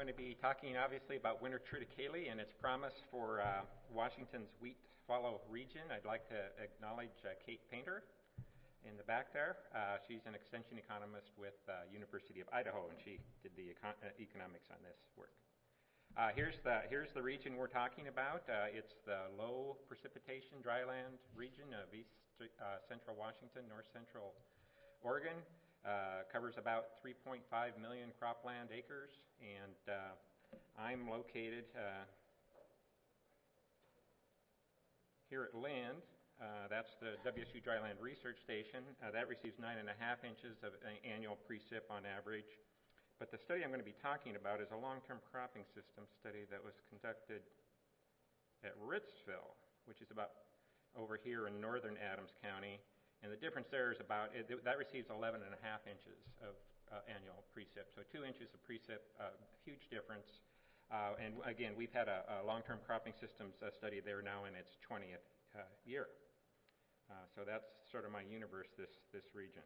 going to be talking obviously about winter triticale and its promise for Washington's wheat fallow region. I'd like to acknowledge Kate Painter in the back there. She's an extension economist with University of Idaho, and she did the economics on this work. Here's the region we're talking about. It's the low precipitation dryland region of east central Washington, north central Oregon. Covers about 3.5 million cropland acres, and I'm located here at Lind. That's the WSU Dryland Research Station. That receives 9.5 inches of annual precip on average. But the study I'm going to be talking about is a long-term cropping system study that was conducted at Ritzville, which is about over here in northern Adams County. And the difference there is that receives 11.5 inches of annual precip. So 2 inches of precip, huge difference. And again, we've had a long-term cropping systems study there now in its 20th year. So that's sort of my universe, this region.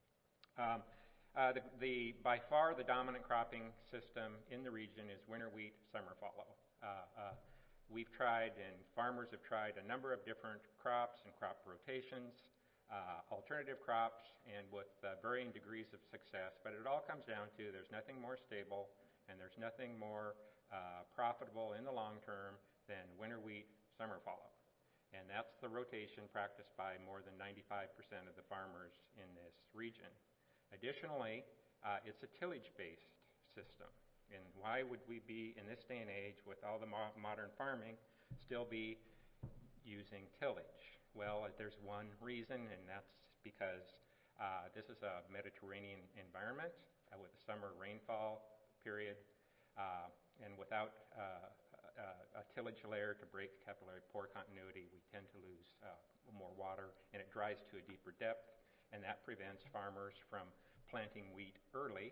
By far the dominant cropping system in the region is winter wheat, summer fallow. We've tried, and farmers have tried, a number of different crops and crop rotations. Alternative crops, and with varying degrees of success, but it all comes down to there's nothing more stable and there's nothing more profitable in the long term than winter wheat, summer fallow. And that's the rotation practiced by more than 95% of the farmers in this region. Additionally, it's a tillage-based system. And why would we be, in this day and age, with all the modern farming, still be using tillage? Well, there's one reason, and that's because this is a Mediterranean environment with a summer rainfall period, and without a tillage layer to break capillary pore continuity, we tend to lose more water, and it dries to a deeper depth, and that prevents farmers from planting wheat early,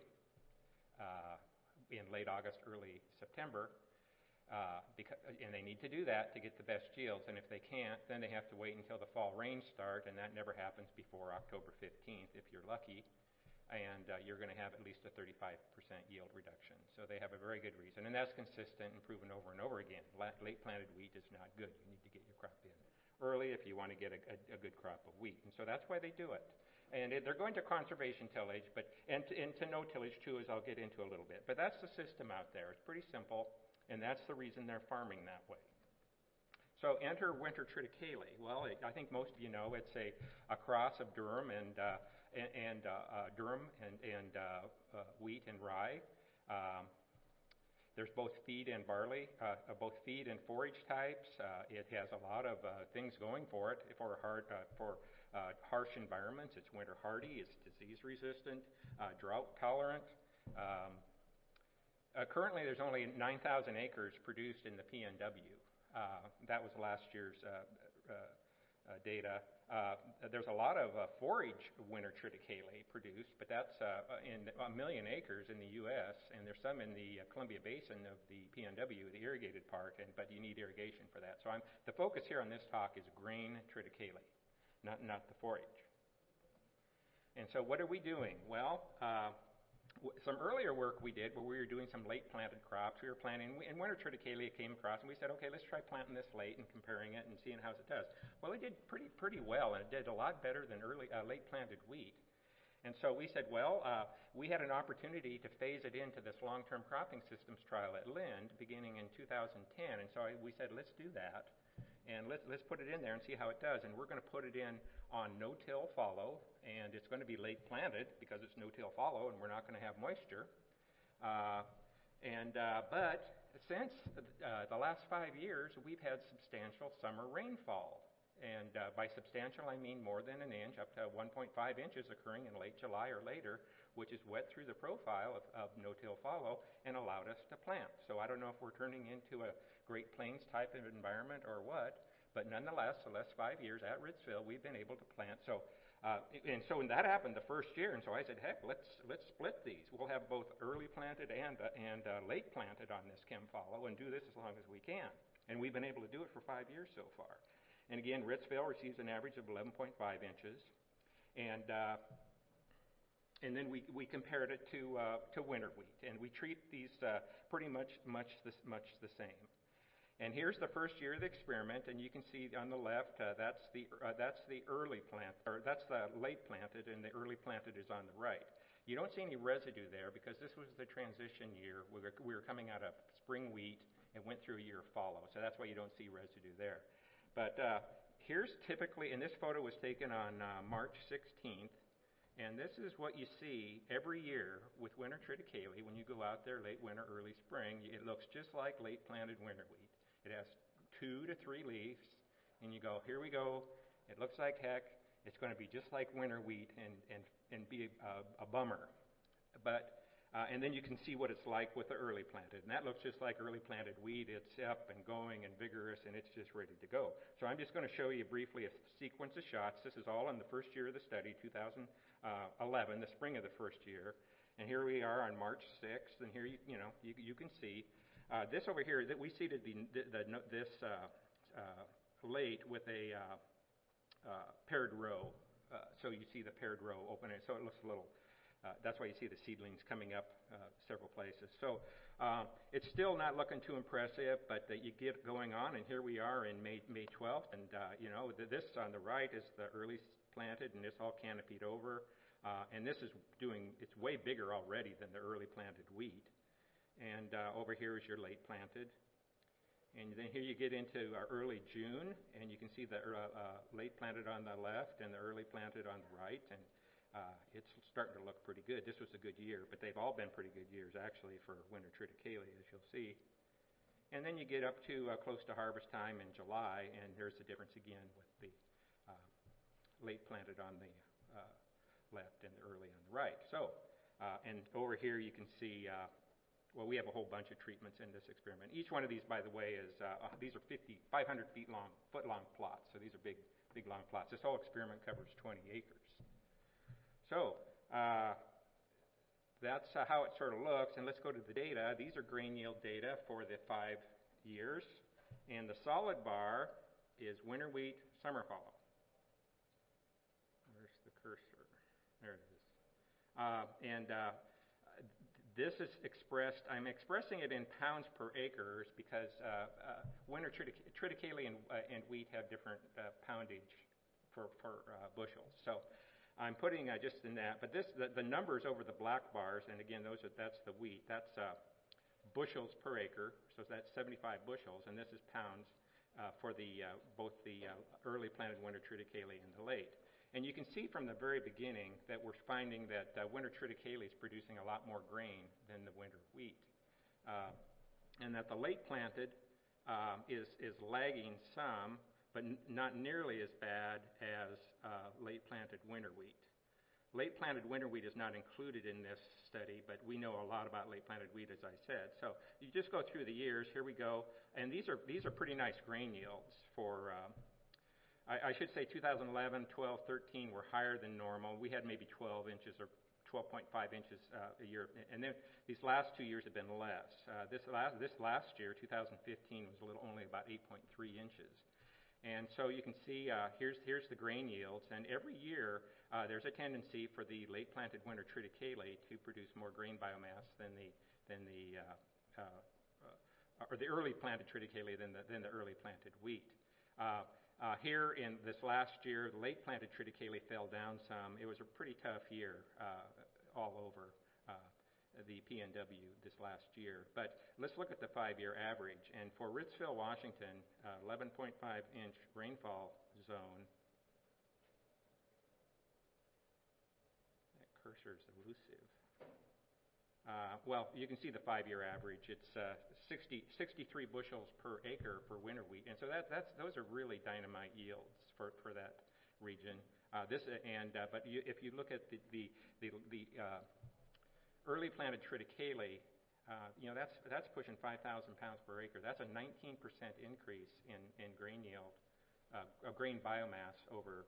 in late August, early September, and they need to do that to get the best yields. And if they can't, then they have to wait until the fall rains start, and that never happens before October 15th if you're lucky. And you're going to have at least a 35% yield reduction. So they have a very good reason, and that's consistent and proven over and over again. Late planted wheat is not good. You need to get your crop in early if you want to get a good crop of wheat. And so that's why they do it. And they're going to conservation tillage, and to no tillage too, as I'll get into a little bit. But that's the system out there. It's pretty simple. And that's the reason they're farming that way. So enter winter triticale. Well, I think most of you know it's a cross of durum and wheat and rye. There's both feed and barley, both feed and forage types. It has a lot of things going for it. For harsh environments, it's winter hardy. It's disease resistant, drought tolerant. Currently, there's only 9,000 acres produced in the PNW. That was last year's data. There's a lot of forage winter triticale produced, but that's in 1 million acres in the U.S., and there's some in the Columbia Basin of the PNW, the irrigated part, but you need irrigation for that. So the focus here on this talk is grain triticale, not the forage. And so what are we doing? Well, some earlier work we did where we were doing some late planted crops. We were planting, and winter triticale came across, and we said, okay, let's try planting this late and comparing it and seeing how it does. Well, it did pretty well, and it did a lot better than late planted wheat. And so we said, well, we had an opportunity to phase it into this long-term cropping systems trial at Lind beginning in 2010. And so we said, let's do that, and let's put it in there and see how it does. And we're going to put it in on no-till fallow, and it's going to be late planted because it's no-till fallow, and we're not going to have moisture. But since the last 5 years, we've had substantial summer rainfall. And by substantial, I mean more than an inch, up to 1.5 inches occurring in late July or later, which is wet through the profile of no-till fallow and allowed us to plant. So I don't know if we're turning into a Great Plains type of environment or what, but nonetheless, the last 5 years at Ritzville, we've been able to plant. So when that happened the first year, and so I said, heck, let's split these. We'll have both early planted and late planted on this chem fallow and do this as long as we can. And we've been able to do it for 5 years so far. And again, Ritzville receives an average of 11.5 inches. And And then we compared it to winter wheat, and we treat these pretty much the same. And here's the first year of the experiment, and you can see on the left that's the early plant, or that's the late planted, and the early planted is on the right. You don't see any residue there because this was the transition year. We were coming out of spring wheat and went through a year of fallow, so that's why you don't see residue there. But here's typically, and this photo was taken on March 16th, and this is what you see every year with winter triticale. When you go out there late winter, early spring, it looks just like late planted winter wheat. It has 2 to 3 leaves, and you go, here we go. It looks like heck. It's going to be just like winter wheat and be a bummer. But and then you can see what it's like with the early planted, and that looks just like early planted wheat. It's up and going and vigorous, and it's just ready to go. So I'm just going to show you briefly a sequence of shots. This is all in the first year of the study, 2011, the spring of the first year. And here we are on March 6th, and here you can see this over here that we seeded this late with a paired row. So you see the paired row open, so it looks a little. That's why you see the seedlings coming up several places. So it's still not looking too impressive, but you get going on, and here we are in May 12th, and this on the right is the early planted, and it's all canopied over, and this is it's way bigger already than the early planted wheat. And over here is your late planted. And then here you get into early June, and you can see the late planted on the left and the early planted on the right, and it's starting to look pretty good. This was a good year, but they've all been pretty good years actually for winter triticale, as you'll see. And then you get up to close to harvest time in July, and there's the difference again with the late planted on the left and the early on the right. So, and over here you can see, we have a whole bunch of treatments in this experiment. Each one of these, by the way, is these are 500 foot long plots. So these are big long plots. This whole experiment covers 20 acres. So that's how it sort of looks. And let's go to the data. These are grain yield data for the 5 years. And the solid bar is winter wheat, summer fallow. Where's the cursor? There it is. This is expressed, I'm expressing it in pounds per acres because winter triticale and wheat have different poundage for bushels. So I'm putting just in that, but the numbers over the black bars, and again, that's the wheat. That's bushels per acre, so that's 75 bushels, and this is pounds for both the early planted winter triticale and the late. And you can see from the very beginning that we're finding that winter triticale is producing a lot more grain than the winter wheat, and that the late planted is lagging some, but not nearly as bad as late planted winter wheat. Late planted winter wheat is not included in this study, but we know a lot about late planted wheat, as I said. So you just go through the years. Here we go, and these are pretty nice grain yields for. I should say 2011, 12, 13 were higher than normal. We had maybe 12 inches or 12.5 inches a year, and then these last 2 years have been less. This last year, 2015, was only about 8.3 inches. And so you can see here's the grain yields, and every year there's a tendency for the late planted winter triticale to produce more grain biomass than the early planted triticale than the early planted wheat. Here in this last year, the late planted triticale fell down some. It was a pretty tough year all over the PNW this last year. But let's look at the 5-year average. And for Ritzville, Washington, 11.5-inch rainfall zone. That cursor is elusive. Well, you can see the 5-year average. It's 63 bushels per acre for winter wheat, and so those are really dynamite yields for that region. But if you look at the early planted triticale, that's pushing 5,000 pounds per acre. That's a 19% increase in grain yield, grain biomass over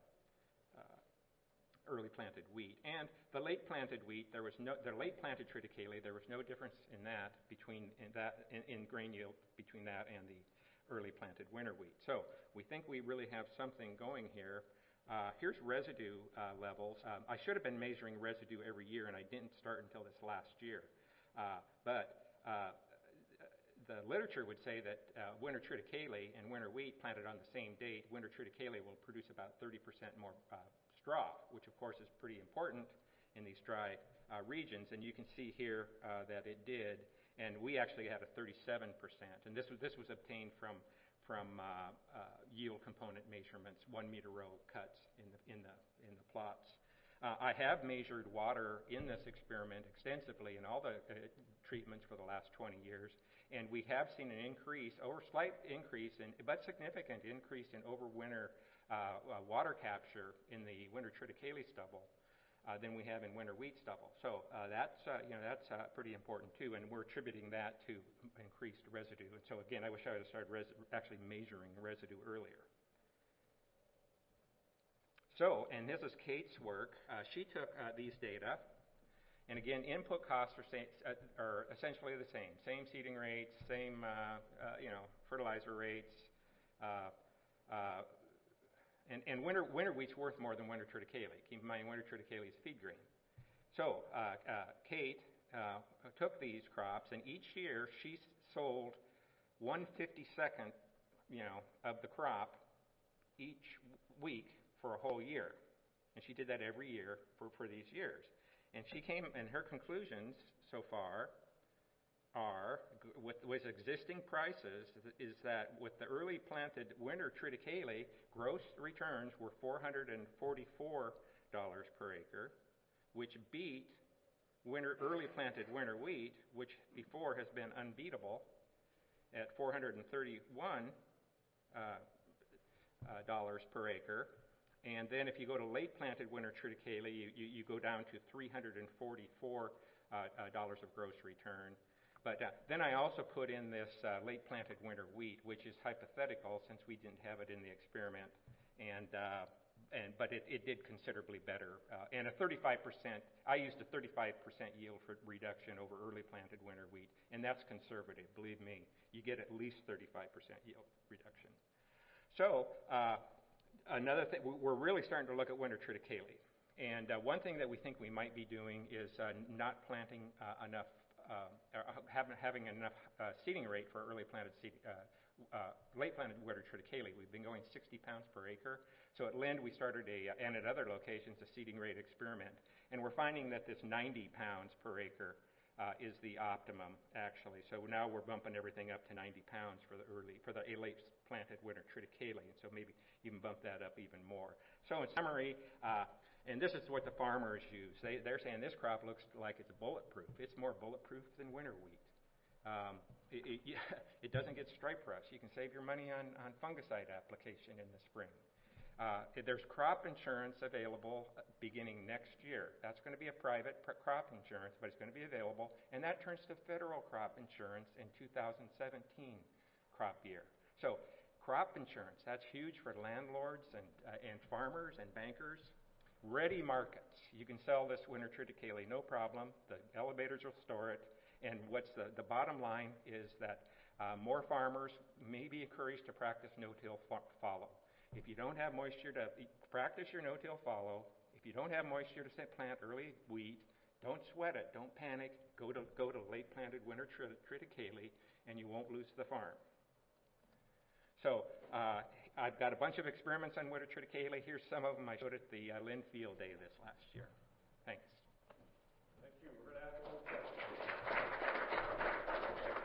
early planted wheat. And the late planted wheat, the late planted triticale, there was no difference in grain yield between that and the early planted winter wheat. So we think we really have something going here. Here's residue levels. I should have been measuring residue every year, and I didn't start until this last year. But the literature would say that winter triticale and winter wheat planted on the same date, winter triticale will produce about 30% more straw, which of course is pretty important in these dry regions. And you can see here that it did, and we actually had a 37%. And this was obtained from yield component measurements, 1 meter row cuts in the plots. I have measured water in this experiment extensively in all the treatments for the last 20 years, and we have seen an increase, slight increase, but significant increase in overwinter water capture in the winter triticale stubble than we have in winter wheat stubble. So that's pretty important too, and we're attributing that to increased residue. And so again, I wish I would have started actually measuring residue earlier. So, and this is Kate's work. She took these data, and again, input costs are essentially the same. Same seeding rates, same fertilizer rates, and winter wheat's worth more than winter triticale. Keep in mind, winter triticale is feed grain. So, Kate took these crops, and each year she sold 1/52nd, of the crop each week for a whole year, and she did that every year for these years. And she came, and her conclusions so far are, with existing prices, is that with the early planted winter triticale, gross returns were $444 per acre, which beat early planted winter wheat, which before has been unbeatable, at $431 per acre. And then if you go to late planted winter triticale, you go down to $344 of gross return. But then I also put in this late planted winter wheat, which is hypothetical since we didn't have it in the experiment, but it did considerably better. And a 35%, I used a 35% yield for reduction over early planted winter wheat, and that's conservative. Believe me, you get at least 35% yield reduction. So another thing, we're really starting to look at winter triticale. And one thing that we think we might be doing is not planting enough, having enough seeding rate for early planted late planted winter triticale. We've been going 60 pounds per acre. So at Lind we started and at other locations, a seeding rate experiment. And we're finding that this 90 pounds per acre is the optimum, actually. So now we're bumping everything up to 90 pounds for the late planted winter triticale, and so maybe even bump that up even more. So in summary, and this is what the farmers use. They're saying this crop looks like it's bulletproof. It's more bulletproof than winter wheat. It doesn't get stripe rust. You can save your money on fungicide application in the spring. There's crop insurance available beginning next year. That's going to be a private crop insurance, but it's going to be available, and that turns to federal crop insurance in 2017 crop year. So crop insurance, that's huge for landlords and farmers and bankers. Ready markets. You can sell this winter triticale, no problem. The elevators will store it. And what's the bottom line is that more farmers may be encouraged to practice no-till follow. If you don't have moisture to practice your no-till follow, if you don't have moisture to plant early wheat, don't sweat it. Don't panic. Go to late planted winter triticale, and you won't lose the farm. So I've got a bunch of experiments on winter triticale. Here's some of them I showed at the Lind Field Day this last year. Thanks.